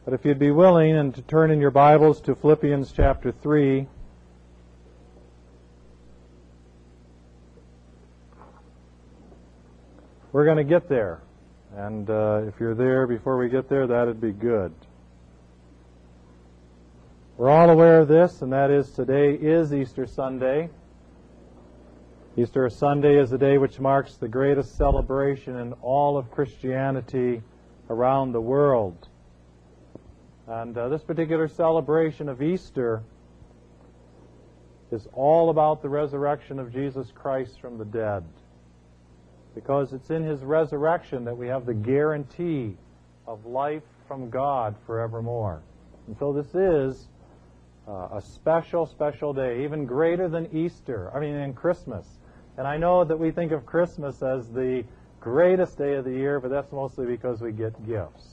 But if you'd be willing and to turn in your Bibles to Philippians chapter 3, we're going to get there. And if you're there before we get there, that'd be good. We're all aware of this, and that is today is Easter Sunday. Easter Sunday is a day which marks the greatest celebration in all of Christianity around the world. And this particular celebration of Easter is all about the resurrection of Jesus Christ from the dead. Because it's in His resurrection that we have the guarantee of life from God forevermore. And so this is a special, special day, even greater than Easter, than Christmas. And I know that we think of Christmas as the greatest day of the year, but that's mostly because we get gifts.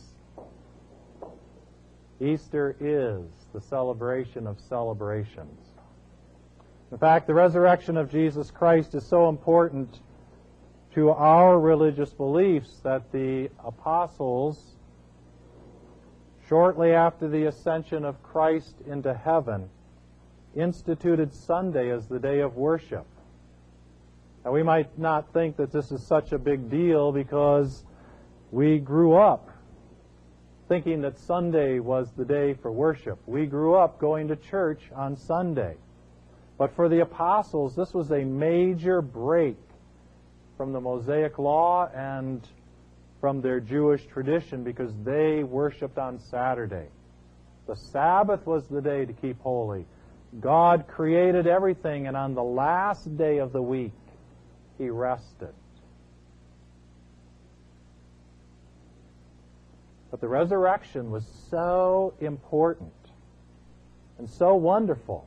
Easter is the celebration of celebrations. In fact, the resurrection of Jesus Christ is so important to our religious beliefs that the apostles, shortly after the ascension of Christ into heaven, instituted Sunday as the day of worship. Now, we might not think that this is such a big deal because we grew up thinking that Sunday was the day for worship. We grew up going to church on Sunday. But for the apostles, this was a major break from the Mosaic Law and from their Jewish tradition because they worshiped on Saturday. The Sabbath was the day to keep holy. God created everything, and on the last day of the week, He rested. But the resurrection was so important and so wonderful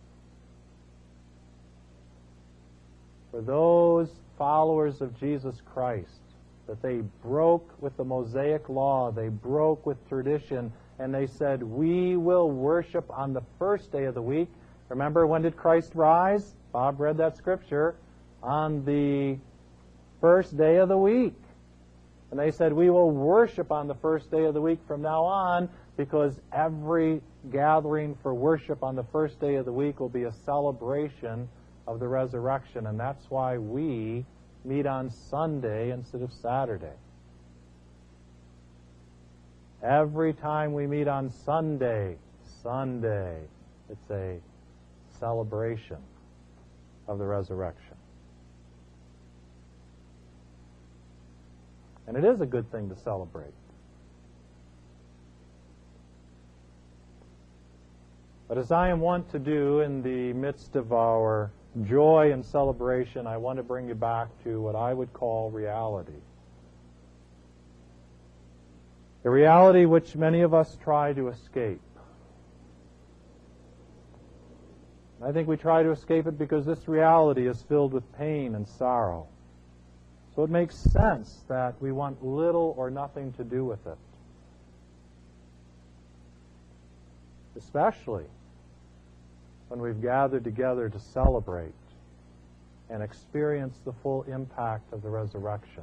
for those followers of Jesus Christ that they broke with the Mosaic Law, they broke with tradition, and they said, we will worship on the first day of the week. Remember, when did Christ rise? Bob read that scripture. On the first day of the week. And they said, we will worship on the first day of the week from now on because every gathering for worship on the first day of the week will be a celebration of the resurrection. And that's why we meet on Sunday instead of Saturday. Every time we meet on Sunday, it's a celebration of the resurrection. And it is a good thing to celebrate. But as I am wont to do in the midst of our joy and celebration, I want to bring you back to what I would call reality. The reality which many of us try to escape. I think we try to escape it because this reality is filled with pain and sorrow. So it makes sense that we want little or nothing to do with it. Especially when we've gathered together to celebrate and experience the full impact of the resurrection.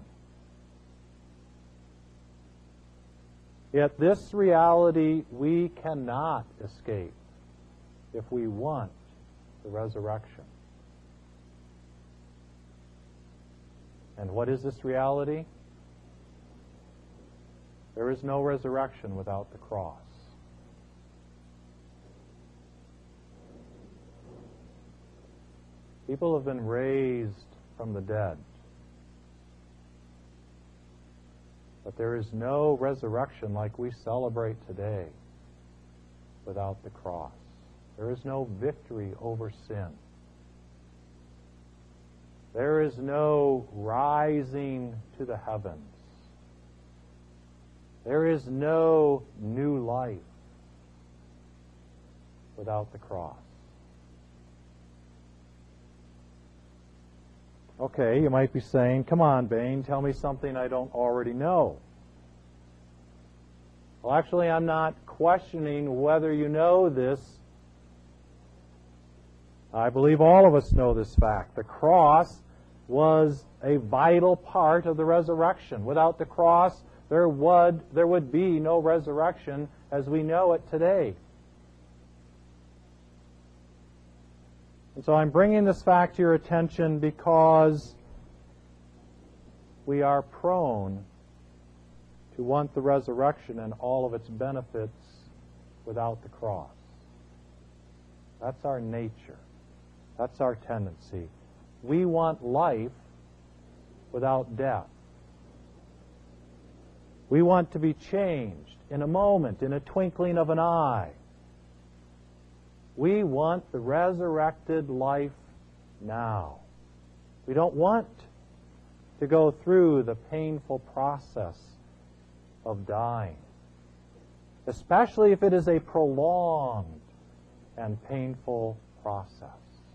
Yet this reality we cannot escape if we want the resurrection. And what is this reality? There is no resurrection without the cross. People have been raised from the dead. But there is no resurrection like we celebrate today without the cross. There is no victory over sin. There is no rising to the heavens. There is no new life without the cross. Okay, you might be saying, come on, Bain, tell me something I don't already know. Well, actually, I'm not questioning whether you know this. I believe all of us know this fact. The cross was a vital part of the resurrection. Without the cross, there would be no resurrection as we know it today. And so I'm bringing this fact to your attention because we are prone to want the resurrection and all of its benefits without the cross. That's our nature. That's our tendency. We want life without death. We want to be changed in a moment, in a twinkling of an eye. We want the resurrected life now. We don't want to go through the painful process of dying, especially if it is a prolonged and painful process.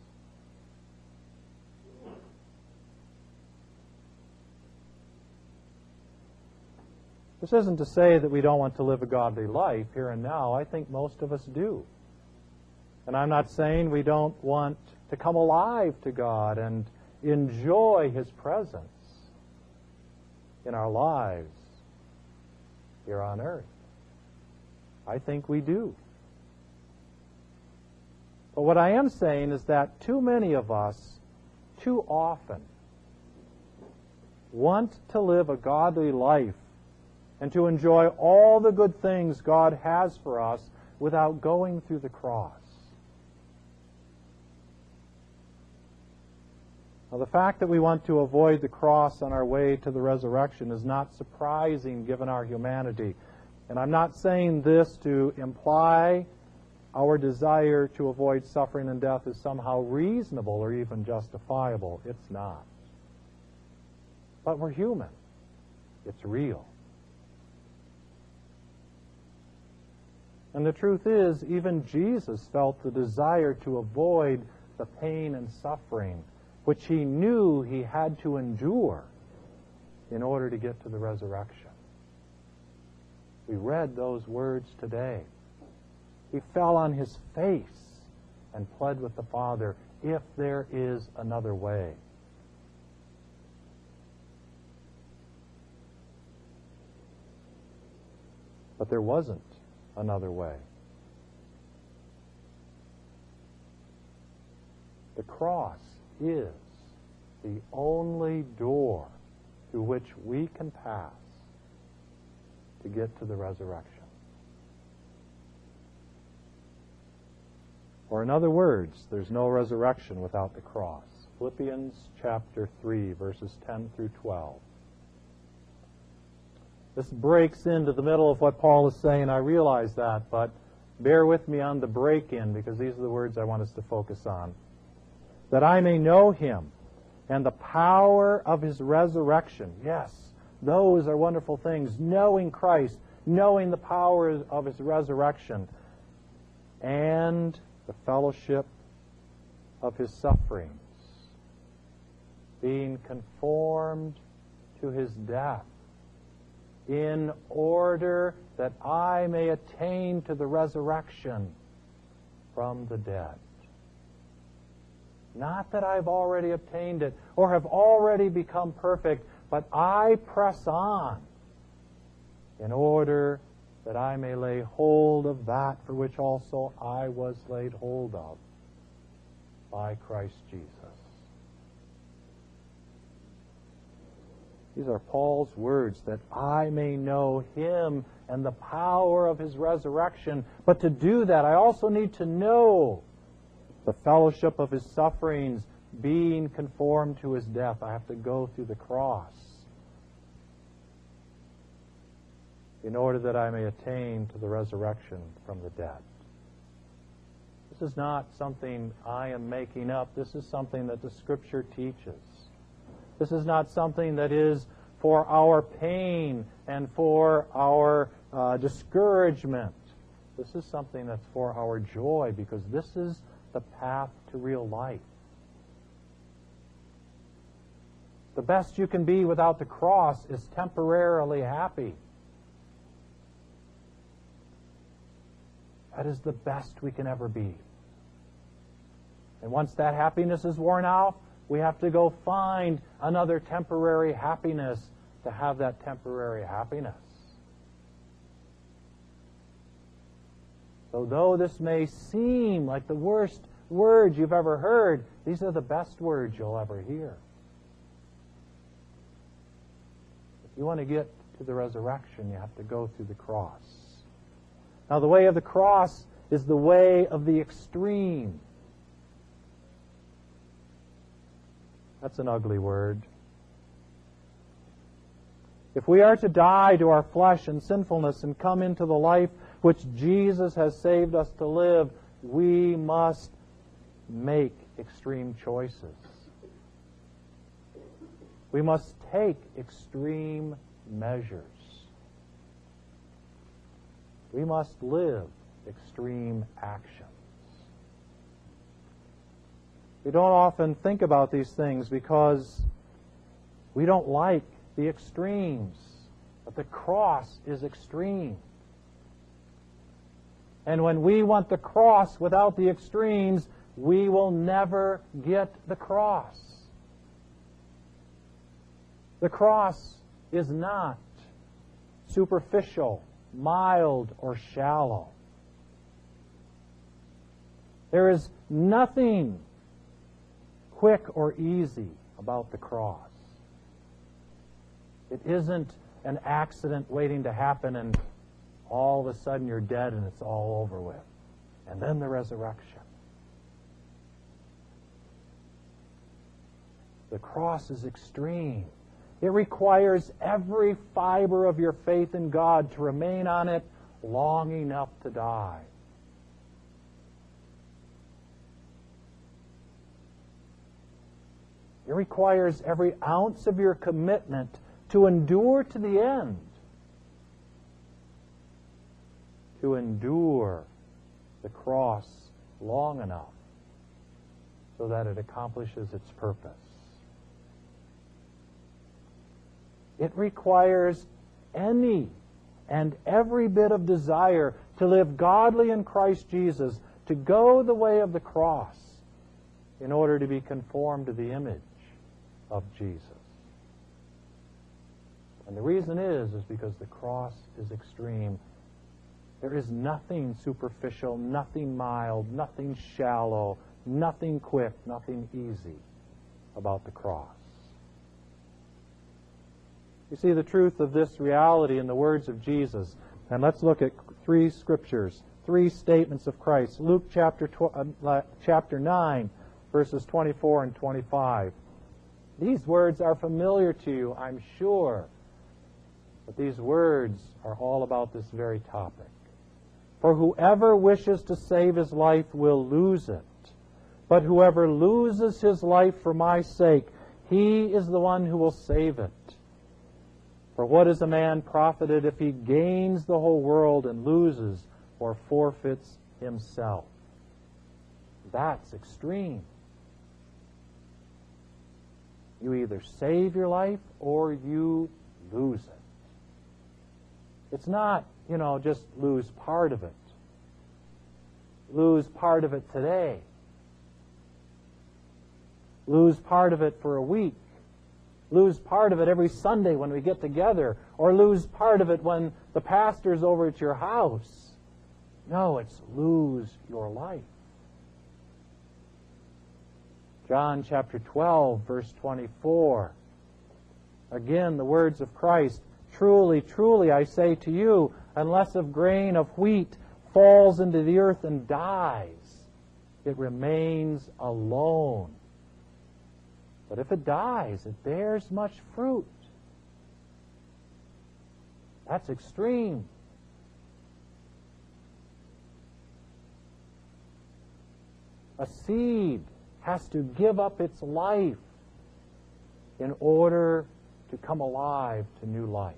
This isn't to say that we don't want to live a godly life here and now. I think most of us do. And I'm not saying we don't want to come alive to God and enjoy His presence in our lives here on earth. I think we do. But what I am saying is that too many of us, too often, want to live a godly life and to enjoy all the good things God has for us without going through the cross. Now, the fact that we want to avoid the cross on our way to the resurrection is not surprising given our humanity. And I'm not saying this to imply our desire to avoid suffering and death is somehow reasonable or even justifiable. It's not. But we're human. It's real. And the truth is, even Jesus felt the desire to avoid the pain and suffering which He knew He had to endure in order to get to the resurrection. We read those words today. He fell on His face and pled with the Father, if there is another way. But there wasn't another way. The cross is the only door through which we can pass to get to the resurrection. Or in other words, there's no resurrection without the cross. Philippians chapter 3, verses 10 through 12. This breaks into the middle of what Paul is saying. I realize that, but bear with me on the break-in because these are the words I want us to focus on. That I may know Him and the power of His resurrection. Yes, those are wonderful things. Knowing Christ, knowing the power of His resurrection, and the fellowship of His sufferings, being conformed to His death, in order that I may attain to the resurrection from the dead. Not that I've already obtained it or have already become perfect, but I press on in order that I may lay hold of that for which also I was laid hold of by Christ Jesus. These are Paul's words, that I may know Him and the power of His resurrection. But to do that, I also need to know the fellowship of His sufferings, being conformed to His death. I have to go through the cross in order that I may attain to the resurrection from the dead. This is not something I am making up. This is something that the Scripture teaches. This is not something that is for our pain and for our discouragement. This is something that's for our joy, because this is the path to real life. The best you can be without the cross is temporarily happy. That is the best we can ever be. And once that happiness is worn out, We have to go find another temporary happiness to have that temporary happiness. So though this may seem like the worst words you've ever heard, these are the best words you'll ever hear. If you want to get to the resurrection, you have to go through the cross. Now, the way of the cross is the way of the extreme. That's an ugly word. If we are to die to our flesh and sinfulness and come into the life which Jesus has saved us to live, we must make extreme choices. We must take extreme measures. We must live extreme actions. We don't often think about these things because we don't like the extremes. But the cross is extreme. And when we want the cross without the extremes, we will never get the cross. The cross is not superficial, mild, or shallow. There is nothing quick or easy about the cross. It isn't an accident waiting to happen and all of a sudden you're dead and it's all over with. And then the resurrection. The cross is extreme. It requires every fiber of your faith in God to remain on it long enough to die. It requires every ounce of your commitment to endure to the end. To endure the cross long enough so that it accomplishes its purpose. It requires any and every bit of desire to live godly in Christ Jesus, to go the way of the cross in order to be conformed to the image of Jesus. And the reason is because the cross is extreme. There is nothing superficial, nothing mild, nothing shallow, nothing quick, nothing easy about the cross. You see the truth of this reality in the words of Jesus. And let's look at three scriptures, three statements of Christ. Luke chapter 9, verses 24 and 25. These words are familiar to you, I'm sure. But these words are all about this very topic. For whoever wishes to save his life will lose it. But whoever loses his life for my sake, he is the one who will save it. For what is a man profited if he gains the whole world and loses or forfeits himself? That's extreme. You either save your life or you lose it. It's not, just lose part of it. Lose part of it today. Lose part of it for a week. Lose part of it every Sunday when we get together. Or lose part of it when the pastor's over at your house. No, it's lose your life. John chapter 12, verse 24. Again, the words of Christ. Truly, truly, I say to you, unless a grain of wheat falls into the earth and dies, it remains alone. But if it dies, it bears much fruit. That's extreme. A seed has to give up its life in order to come alive to new life.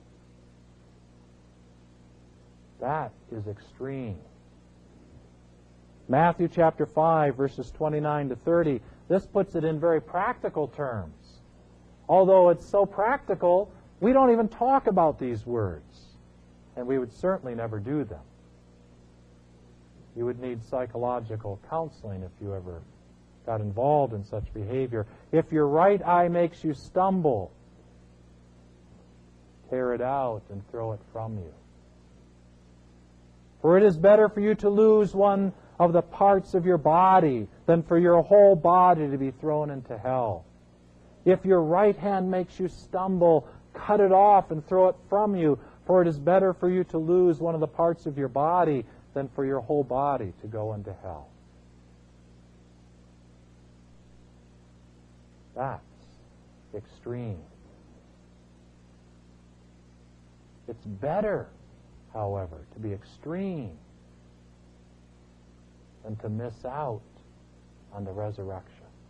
That is extreme. Matthew chapter 5, verses 29 to 30. This puts it in very practical terms. Although it's so practical, we don't even talk about these words. And we would certainly never do them. You would need psychological counseling if you ever got involved in such behavior. If your right eye makes you stumble, tear it out and throw it from you. For it is better for you to lose one of the parts of your body than for your whole body to be thrown into hell. If your right hand makes you stumble, cut it off and throw it from you, for it is better for you to lose one of the parts of your body than for your whole body to go into hell. That's extreme. It's better, however, to be extreme than to miss out on the resurrection.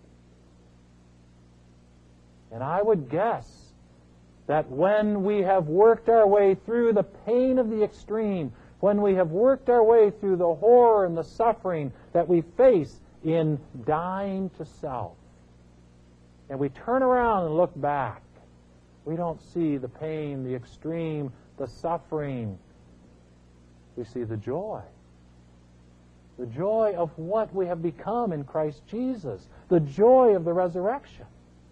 And I would guess that when we have worked our way through the pain of the extreme, when we have worked our way through the horror and the suffering that we face in dying to self, and we turn around and look back, we don't see the pain, the extreme, the suffering. We see the joy. The joy of what we have become in Christ Jesus. The joy of the resurrection.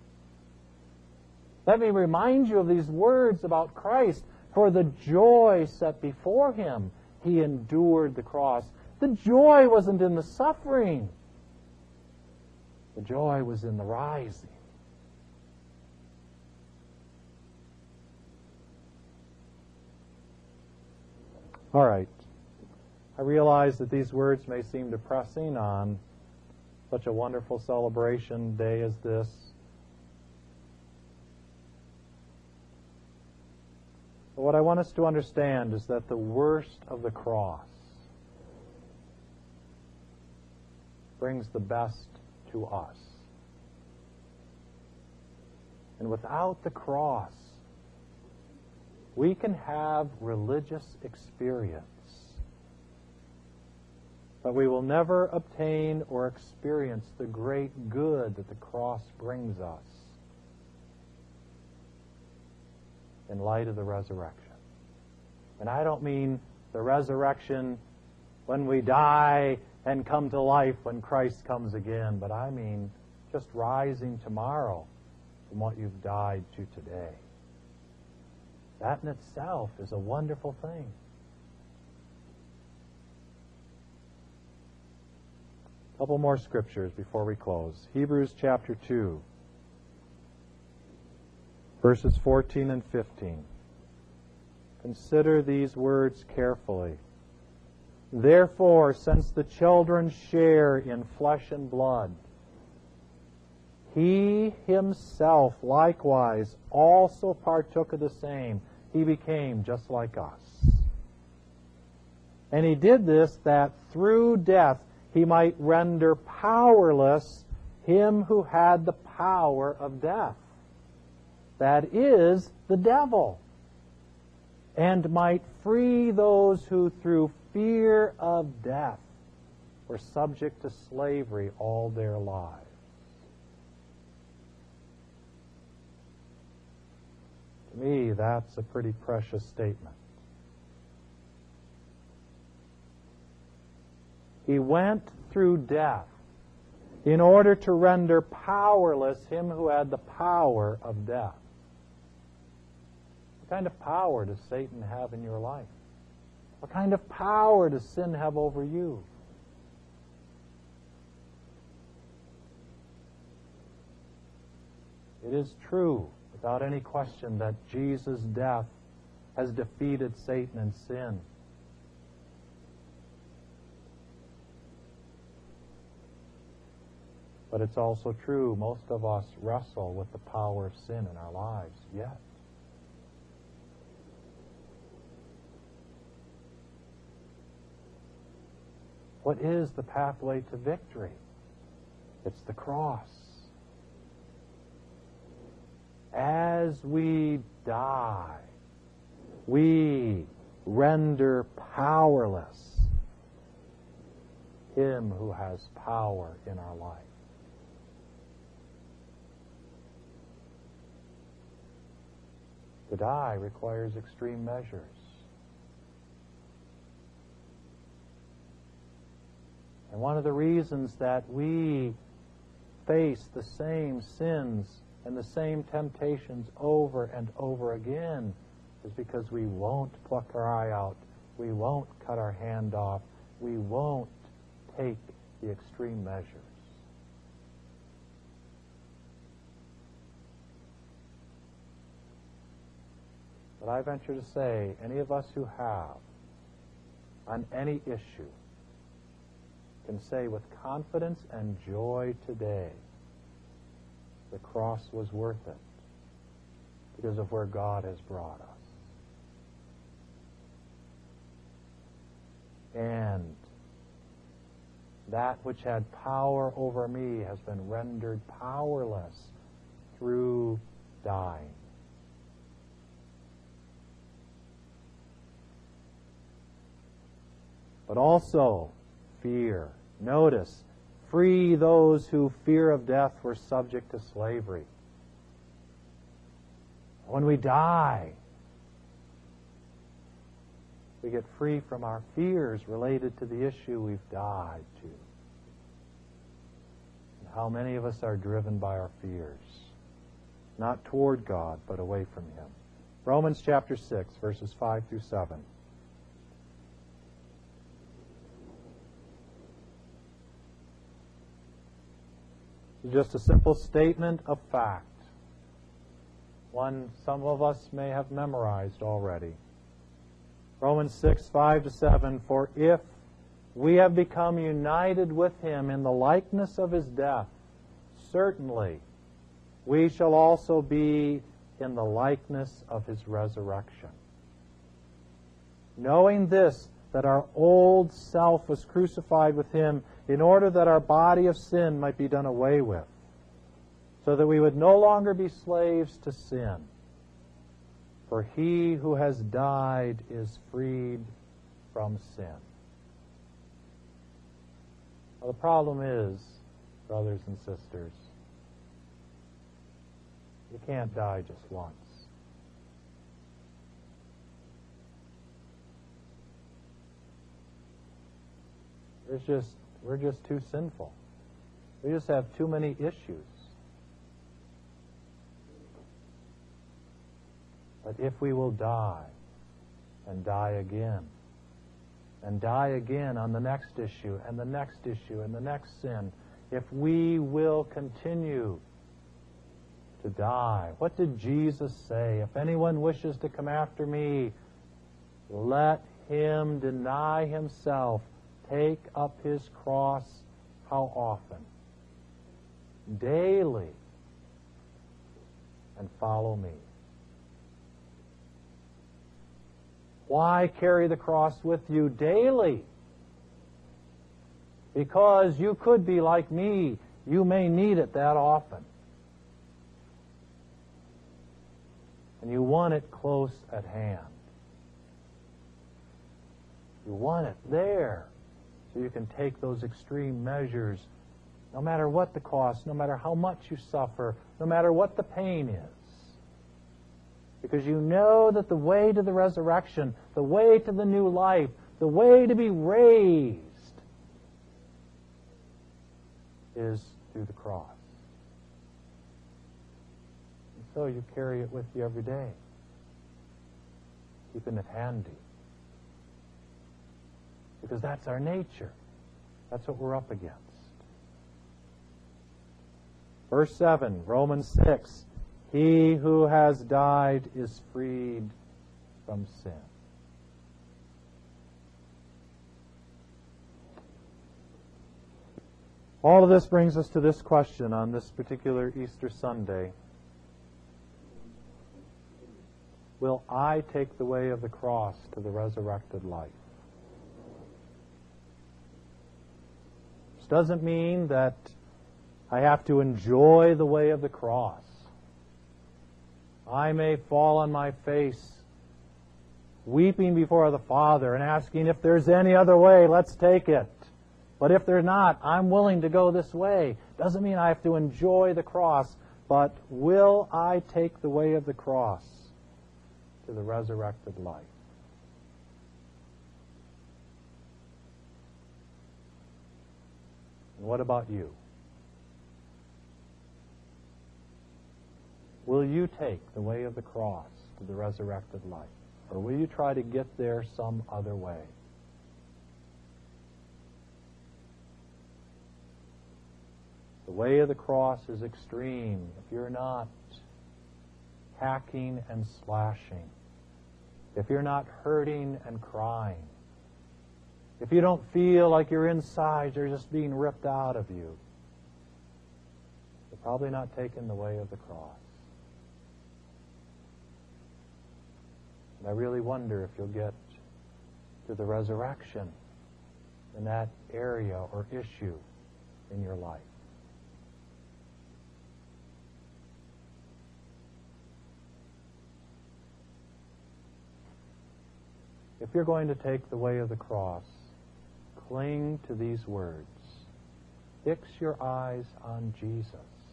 Let me remind you of these words about Christ. For the joy set before him, he endured the cross. The joy wasn't in the suffering. The joy was in the rising. All right. I realize that these words may seem depressing on such a wonderful celebration day as this. But what I want us to understand is that the worst of the cross brings the best to us. And without the cross, we can have religious experience, but we will never obtain or experience the great good that the cross brings us in light of the resurrection. And I don't mean the resurrection when we die and come to life when Christ comes again, but I mean just rising tomorrow from what you've died to today. That in itself is a wonderful thing. A couple more scriptures before we close. Hebrews chapter 2, verses 14 and 15. Consider these words carefully. Therefore, since the children share in flesh and blood, he himself likewise also partook of the same. He became just like us. And he did this that through death he might render powerless him who had the power of death. That is, the devil. And might free those who through fear of death were subject to slavery all their lives. To me, that's a pretty precious statement. He went through death in order to render powerless him who had the power of death. What kind of power does Satan have in your life? What kind of power does sin have over you? It is true, without any question, that Jesus' death has defeated Satan and sin. But it's also true, most of us wrestle with the power of sin in our lives yet. What is the pathway to victory? It's the cross. As we die, we render powerless him who has power in our life. To die requires extreme measures. And one of the reasons that we face the same sins and the same temptations over and over again is because we won't pluck our eye out, we won't cut our hand off, we won't take the extreme measures. But I venture to say, any of us who have, on any issue, can say with confidence and joy today, the cross was worth it because of where God has brought us. And that which had power over me has been rendered powerless through dying. But also fear. Notice, free those who fear of death were subject to slavery. When we die, we get free from our fears related to the issue we've died to. And how many of us are driven by our fears? Not toward God, but away from Him. Romans chapter 6, verses 5 through 7. It's just a simple statement of fact. One some of us may have memorized already. Romans 6, 5 to 7, for if we have become united with Him in the likeness of His death, certainly we shall also be in the likeness of His resurrection. Knowing this, that our old self was crucified with Him in order that our body of sin might be done away with, so that we would no longer be slaves to sin. For he who has died is freed from sin. Well, the problem is, brothers and sisters, you can't die just once. We're just too sinful. We just have too many issues. But if we will die, and die again, and die again on the next issue, and the next issue, and the next sin, if we will continue to die, what did Jesus say? If anyone wishes to come after me, let him deny himself, take up his cross. How often? Daily. And follow me. Why carry the cross with you daily? Because you could be like me. You may need it that often. And you want it close at hand. You want it there so you can take those extreme measures, no matter what the cost, no matter how much you suffer, no matter what the pain is. Because you know that the way to the resurrection, the way to the new life, the way to be raised is through the cross. And so you carry it with you every day, keeping it handy. Because that's our nature. That's what we're up against. Verse 7, Romans 6. He who has died is freed from sin. All of this brings us to this question on this particular Easter Sunday. Will I take the way of the cross to the resurrected life? This doesn't mean that I have to enjoy the way of the cross. I may fall on my face, weeping before the Father and asking if there's any other way, let's take it. But if there's not, I'm willing to go this way. Doesn't mean I have to enjoy the cross, but will I take the way of the cross to the resurrected life? And what about you? Will you take the way of the cross to the resurrected life? Or will you try to get there some other way? The way of the cross is extreme. If you're not hacking and slashing, if you're not hurting and crying, if you don't feel like your insides are just being ripped out of you, you're probably not taking the way of the cross. And I really wonder if you'll get to the resurrection in that area or issue in your life. If you're going to take the way of the cross, cling to these words. Fix your eyes on Jesus,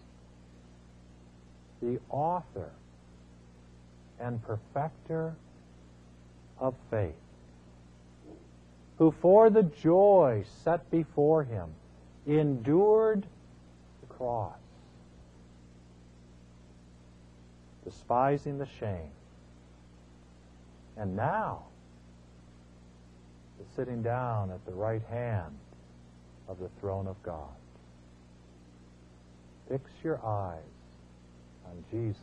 the author and perfecter of faith, who for the joy set before him endured the cross, despising the shame, and now is sitting down at the right hand of the throne of God. Fix your eyes on Jesus,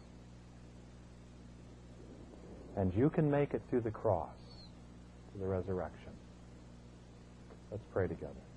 and you can make it through the cross to the resurrection. Let's pray together.